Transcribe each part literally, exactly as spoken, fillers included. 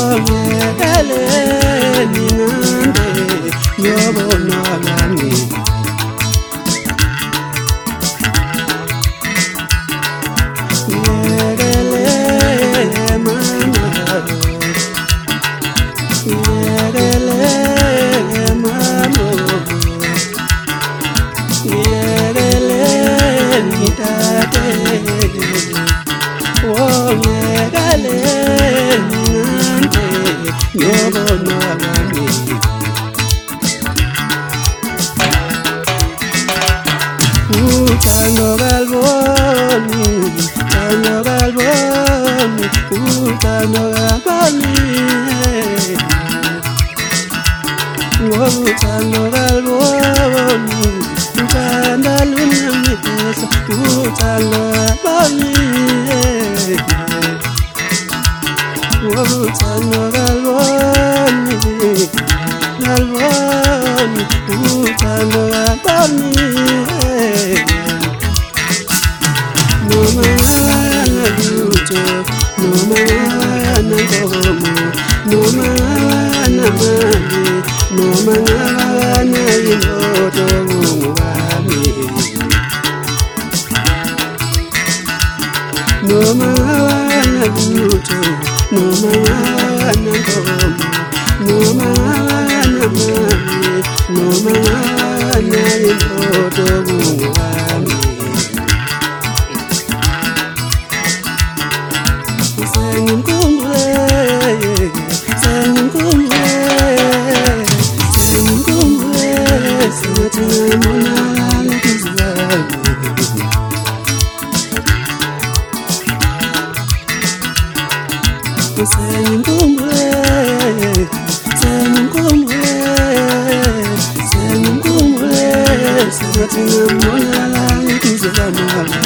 wongekele ninande yobonwagami yegele mama yegele mama yegele nitate wongekele ninande yobonwagami Utano galboni, utano galboni, utano galboni, utano galboni, utano lunyamisa, utano galboni, utano galboni, galboni, utano galboni. No mana luto, no mana gomo, no mana mani, no mana inoto mungami. No mana luto, no mana gomo, no mana mani, no mana inoto mungami. Sangin kumble, sangin kumble, sangin kumble, sangin monala kizlamu. Sangin kumble, sangin kumble, sangin kumble, sangin monala kizlamu.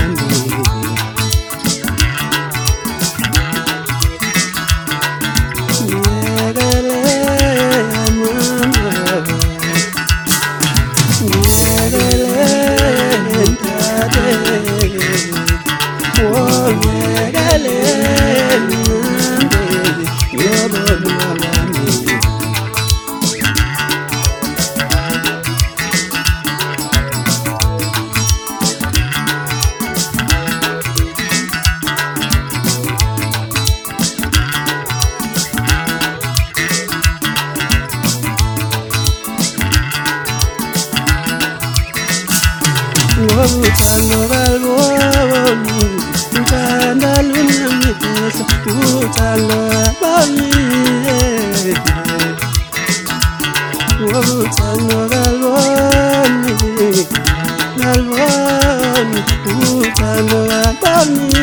Utano galboni, utano lunyamisa, utano galboni, utano galboni, galboni, utano galboni.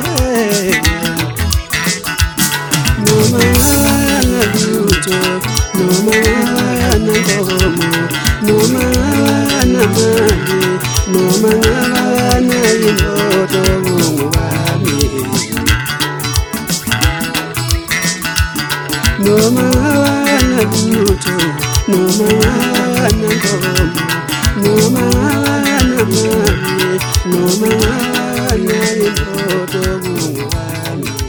No mana luto, no mana gomo, no mana mani. No mana inoto mungami. No mana luto, no mana gomo, no mana mani, no mana inoto mungami.